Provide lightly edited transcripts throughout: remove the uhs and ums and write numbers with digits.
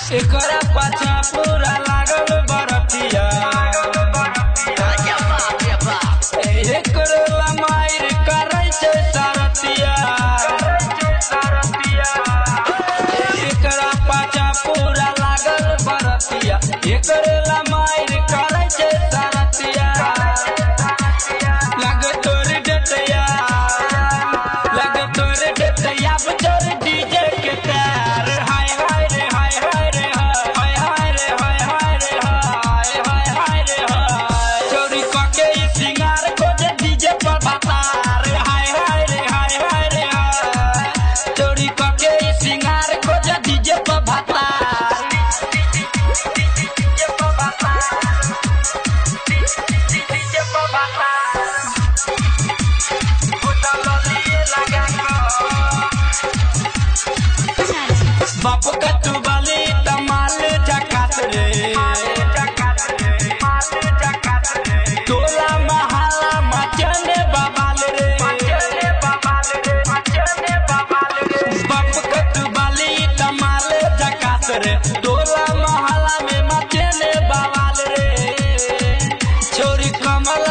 एकरा पाछा पूरा लागल बरतिया एकरा मायर करे छे सरतिया एकरा पाछा पूरा लागल बरतिया एकरा मायर करे छे सरतिया लग तोर डटया बजर डीजे के तार हाय हाय रे हाय हाय रे हाय हाय रे हाय हाय रे हाय हाय हाय रे हाय चोरी कके सिंगार को जे डीजे पर बतार हाय हाय रे हाय हाय रे हाय चोरी कके सिंगार को जे डीजे पर बतार डीजे पर बतार डीजे पर बतार बाप का तू बाली तमाल जकात रे तोला महाला मचने बबाल रे बाप का तू बाली तमाल जकात रे तोला महाला में मचने बबाल रे चोरी कमल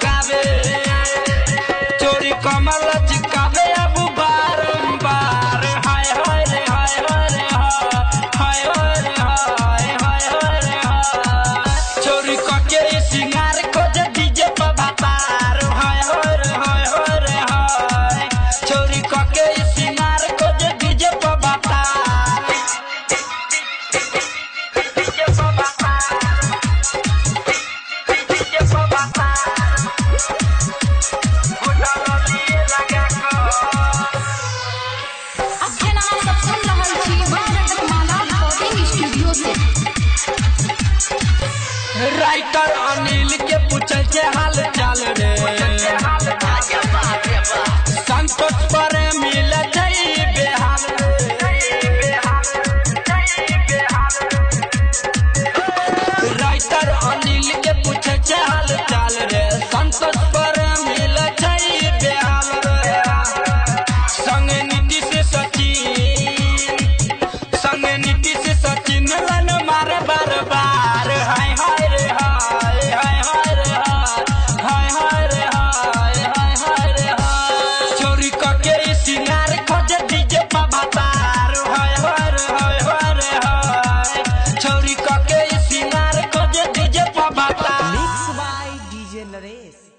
चिकावे अब बारंबार हाय हाय रे हाय हाय रे हाय हाय रे हाय हाय रे चोरी कके सिंगार खोज डीजे पर बतार हाय हाय रे हाय हाय चोरी कके सिंगार खोज डीजे पर बतार डीजे पर बतार डीजे पर बतार राइटर अनिल के पूछे के हाल चाल रे संतोष पर मिल जाई बेहाल राइटर अनिल के पूछे के हाल चाल रे संतोष पर मिल जाई बेहाल संग नीतीश सचिन लन मारे बार बार हाय हाय रे हाय हाय हाय रे हाय हाय रे हाय हाय हाय रे चोरी कके सिंगार खोज डीजे पर बतार हाय हाय रे हाय हाय रे चोरी कके सिंगार खोज डीजे पर बतार मिक्स बाय डीजे नरेश।